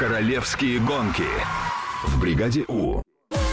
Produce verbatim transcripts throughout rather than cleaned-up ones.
Королевские гонки в бригаде У.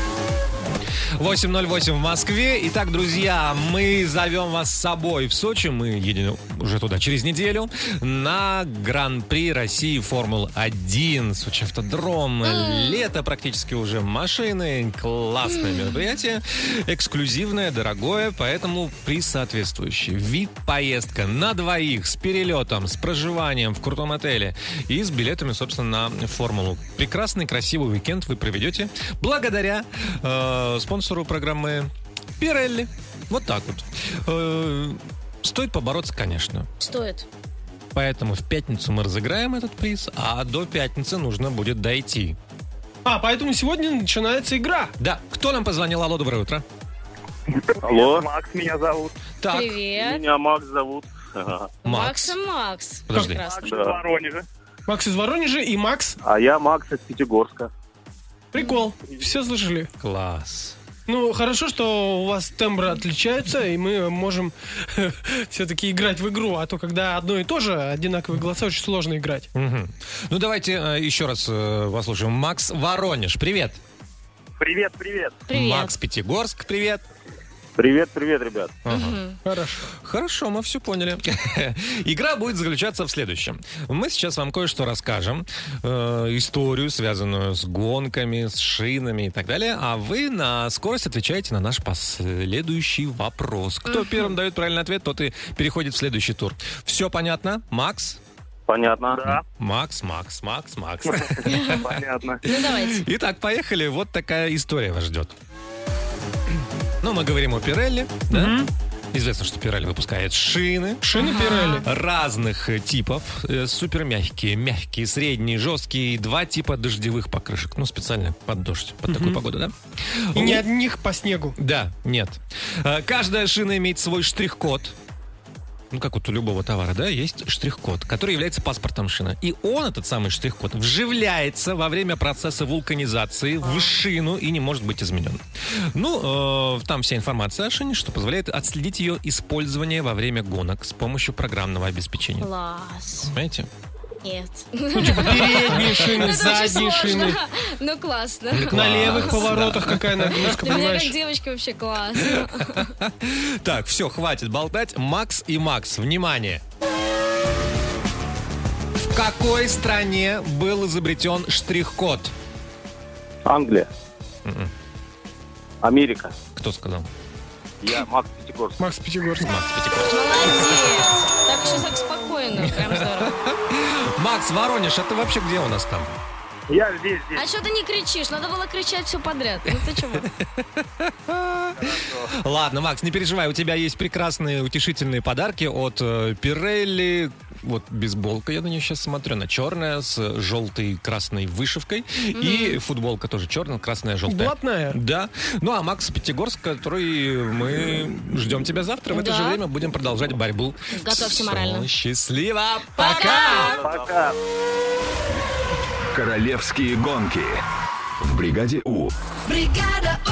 восемь ноль восемь в Москве. Итак, друзья, мы зовем вас с собой в Сочи. Мы едем уже туда через неделю на Гран-при России Формулы один. Сочи автодром. Лето практически уже. Машины. Классное мероприятие. Эксклюзивное, дорогое. Поэтому приз соответствующий. Вип-поездка на двоих с перелетом, с проживанием в крутом отеле и с билетами, собственно, на Формулу. Прекрасный, красивый уикенд вы проведете благодаря э, спонсору программы Pirelli. Вот так вот. Э, стоит побороться, конечно. Стоит. Поэтому в пятницу мы разыграем этот приз, а до пятницы нужно будет дойти. А, поэтому сегодня начинается игра. Да. Кто нам позвонил? Алло, доброе утро. Алло. Макс меня зовут. Так. Привет. Меня Макс зовут. Макс и Макс. Подожди. Прекрасно. Макс из Воронежа. Макс из Воронежа и Макс. А я Макс из Пятигорска. Прикол. Все слышали. Класс. Ну, хорошо, что у вас тембры отличаются, и мы можем все-таки играть в игру. А то, когда одно и то же, одинаковые голоса, очень сложно играть. Угу. Ну, давайте э, еще раз э, послушаем. Макс Воронеж, привет. Привет, привет. Привет. Макс Пятигорск, привет. Привет, привет, ребят. Ага. Хорошо. Хорошо, мы все поняли. Игра будет заключаться в следующем. Мы сейчас вам кое-что расскажем. Э, историю, связанную с гонками, с шинами и так далее. А вы на скорость отвечаете на наш последующий вопрос. Кто uh-huh. первым дает правильный ответ, тот и переходит в следующий тур. Все понятно? Макс? Понятно. Да. Макс, Макс, Макс, Макс. Понятно. Ну, давайте. Итак, поехали. Вот такая история вас ждет. Ну, мы говорим о Pirelli, да? Mm-hmm. Известно, что Pirelli выпускает шины. Шины Pirelli. Разных типов. Супер мягкие, мягкие, средние, жесткие. И два типа дождевых покрышек. Ну, специально под дождь, под mm-hmm. такую погоду, да? И ни одних по снегу. Да, нет. Каждая шина имеет свой штрих-код. Ну, как вот у любого товара, да, есть штрих-код, который является паспортом шины. И он, этот самый штрих-код, вживляется во время процесса вулканизации в шину и не может быть изменен. Ну, э, там вся информация о шине, что позволяет отследить ее использование во время гонок с помощью программного обеспечения. Класс. Понимаете? Нет. Ну, типа передние шины, задние шины. Ну, классно. На левых поворотах какая нагрузка, Для меня понимаешь? как девочка вообще классно. Так, все, хватит болтать. Макс и Макс, внимание. В какой стране был изобретен штрих-код? Англия. Mm-mm. Америка. Кто сказал? Я Макс Пятигорск. Макс Пятигорск. Макс Пятигорск. Молодец. Так сейчас так спокойно. Прям здорово. Макс Воронеж, это вообще где у нас там? Я здесь, здесь. А что ты не кричишь? Надо было кричать все подряд. Ну ты чего? Ладно, Макс, не переживай, у тебя есть прекрасные утешительные подарки от э, Pirelli. Вот бейсболка, я на нее сейчас смотрю, она черная с желтой красной вышивкой. Mm-hmm. И футболка тоже черная, красная, желтая. Блатная? Да. Ну, а Макс Пятигорск, который мы ждем тебя завтра. В это да. же время будем продолжать борьбу. Готовься морально. Счастливо. Пока! Пока. Королевские гонки в бригаде У. Бригада